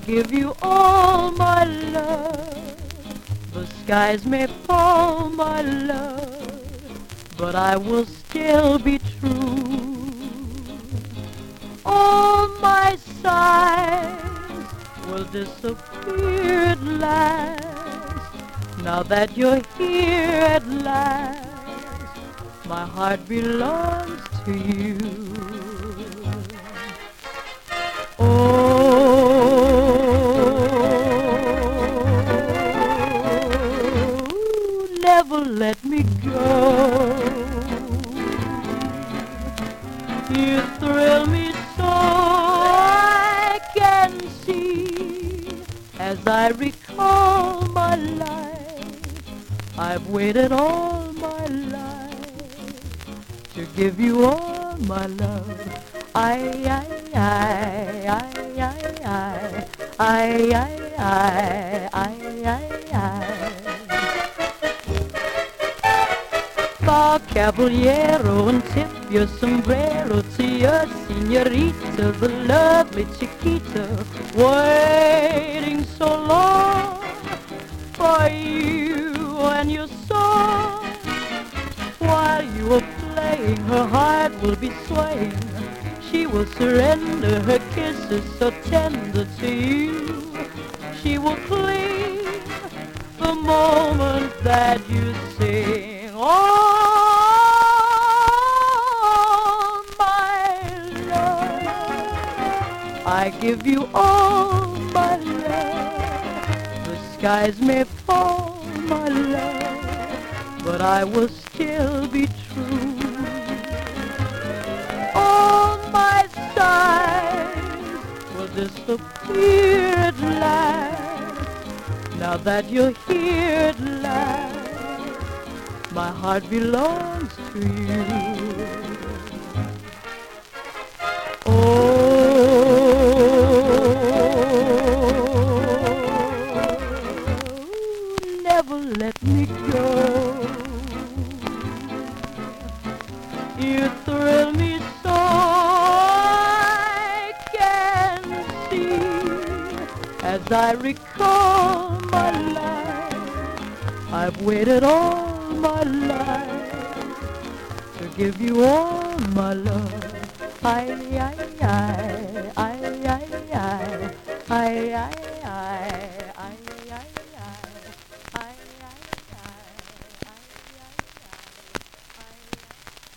give you all my love. The skies may fall, my love, but I will still be true. All my sighs will disappear at last. Now that you're here at last, my heart belongs to you. Never let me go. You thrill me so I can see. As I recall my life, I've waited all my life to give you all my love. I, Fa caballero and tip your sombrero to your senorita, the lovely Chiquita, waiting so long for you and your song. While you are playing, her heart will be swaying. She will surrender her kisses so tender to you. She will cling the moment that you sing. Oh, my love, I give you all my love. The skies may fall, my love, but I will still be true. All my sighs will disappear at last. Now that you're here at last, my heart belongs to you. Oh, never let me go. You thrill me so I can see. As I recall my life, I've waited all my life to give you all my love. I